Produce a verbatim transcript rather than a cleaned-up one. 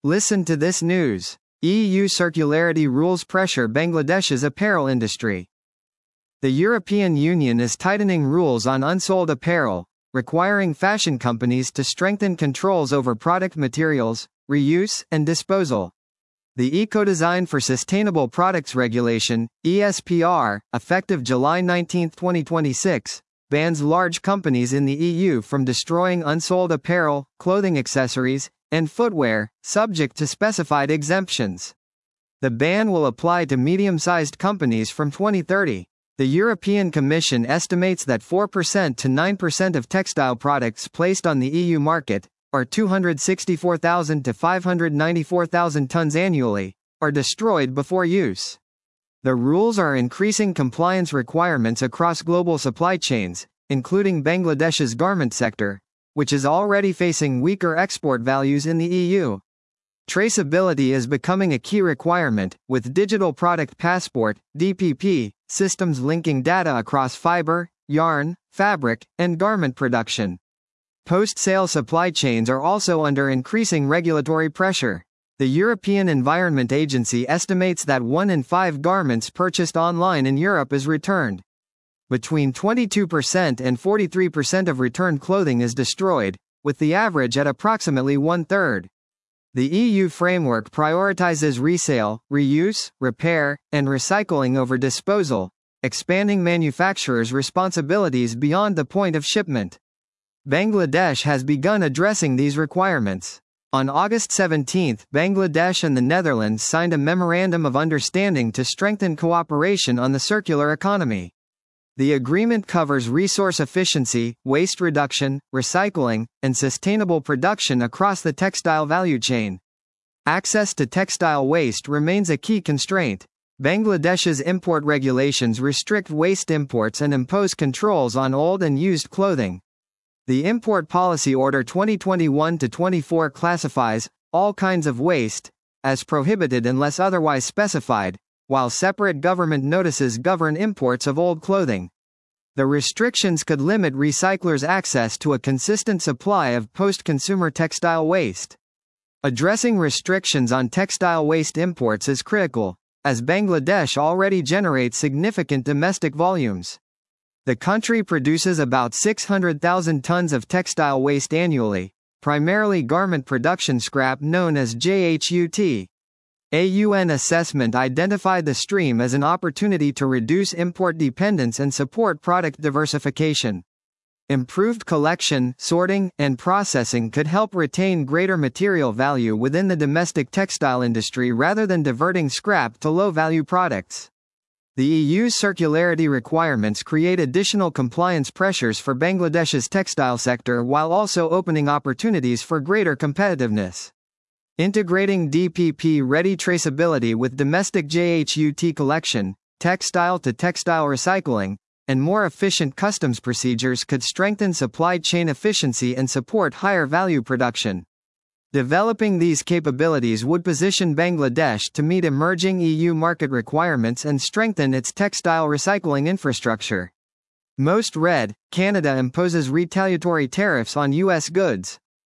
Listen to this news. E U circularity rules pressure Bangladesh's apparel industry. The European Union is tightening rules on unsold apparel, requiring fashion companies to strengthen controls over product materials, reuse, and disposal. The Ecodesign for Sustainable Products Regulation, E S P R, effective July nineteenth twenty twenty-six, bans large companies in the E U from destroying unsold apparel, clothing accessories, and footwear, subject to specified exemptions. The ban will apply to medium-sized companies from twenty thirty. The European Commission estimates that four percent to nine percent of textile products placed on the E U market, or two hundred sixty-four thousand to five hundred ninety-four thousand tons annually, are destroyed before use. The rules are increasing compliance requirements across global supply chains, including Bangladesh's garment sector, which is already facing weaker export values in the E U. Traceability is becoming a key requirement, with Digital Product Passport, D P P, systems linking data across fiber, yarn, fabric, and garment production. Post-sale supply chains are also under increasing regulatory pressure. The European Environment Agency estimates that one in five garments purchased online in Europe is returned. Between twenty-two percent and forty-three percent of returned clothing is destroyed, with the average at approximately one-third. The E U framework prioritizes resale, reuse, repair, and recycling over disposal, expanding manufacturers' responsibilities beyond the point of shipment. Bangladesh has begun addressing these requirements. On August seventeenth, Bangladesh and the Netherlands signed a Memorandum of Understanding to strengthen cooperation on the circular economy. The agreement covers resource efficiency, waste reduction, recycling, and sustainable production across the textile value chain. Access to textile waste remains a key constraint. Bangladesh's import regulations restrict waste imports and impose controls on old and used clothing. The Import Policy Order twenty twenty-one to twenty-four classifies all kinds of waste as prohibited unless otherwise specified, while separate government notices govern imports of old clothing. The restrictions could limit recyclers' access to a consistent supply of post-consumer textile waste. Addressing restrictions on textile waste imports is critical, as Bangladesh already generates significant domestic volumes. The country produces about six hundred thousand tons of textile waste annually, primarily garment production scrap known as J H U T. A U N assessment identified the stream as an opportunity to reduce import dependence and support product diversification. Improved collection, sorting, and processing could help retain greater material value within the domestic textile industry rather than diverting scrap to low-value products. The E U's circularity requirements create additional compliance pressures for Bangladesh's textile sector while also opening opportunities for greater competitiveness. Integrating D P P-ready traceability with domestic J H U T collection, textile-to-textile recycling, and more efficient customs procedures could strengthen supply chain efficiency and support higher value production. Developing these capabilities would position Bangladesh to meet emerging E U market requirements and strengthen its textile recycling infrastructure. Most read, Canada imposes retaliatory tariffs on U S goods.